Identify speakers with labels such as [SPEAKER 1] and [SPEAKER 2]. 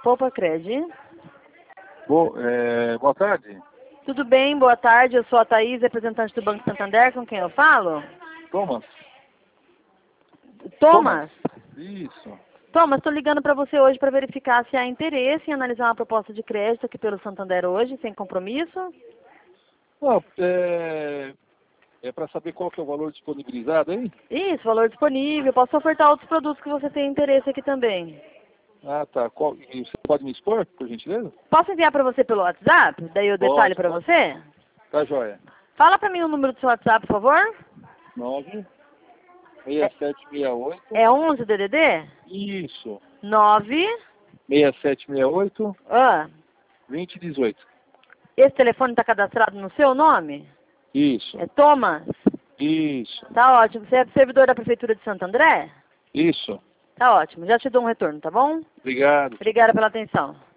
[SPEAKER 1] Poupa Cred.
[SPEAKER 2] Boa tarde.
[SPEAKER 1] Tudo bem, boa tarde. Eu sou a Thaís, representante do Banco Santander. Com quem eu falo?
[SPEAKER 2] Thomas.
[SPEAKER 1] Thomas?
[SPEAKER 2] Isso.
[SPEAKER 1] Thomas, estou ligando para você hoje para verificar se há interesse em analisar uma proposta de crédito aqui pelo Santander hoje, sem compromisso.
[SPEAKER 2] Não, é para saber qual que é o valor disponibilizado aí?
[SPEAKER 1] Isso, valor disponível. Posso ofertar outros produtos que você tem interesse aqui também.
[SPEAKER 2] Ah, tá. E você pode me expor, por gentileza?
[SPEAKER 1] Posso enviar para você pelo WhatsApp? Daí eu detalhe para você?
[SPEAKER 2] Tá, joia.
[SPEAKER 1] Fala para mim o número do seu WhatsApp, por favor.
[SPEAKER 2] 96768.
[SPEAKER 1] É 11 DDD?
[SPEAKER 2] Isso.
[SPEAKER 1] 9.
[SPEAKER 2] 6768
[SPEAKER 1] Ah,
[SPEAKER 2] 2018.
[SPEAKER 1] esse telefone está cadastrado no seu nome?
[SPEAKER 2] Isso.
[SPEAKER 1] É Thomas?
[SPEAKER 2] Isso.
[SPEAKER 1] Tá ótimo. Você é servidor da Prefeitura de Santo André?
[SPEAKER 2] Isso.
[SPEAKER 1] Tá ótimo. Já te dou um retorno, tá bom?
[SPEAKER 2] Obrigado.
[SPEAKER 1] Obrigada pela atenção.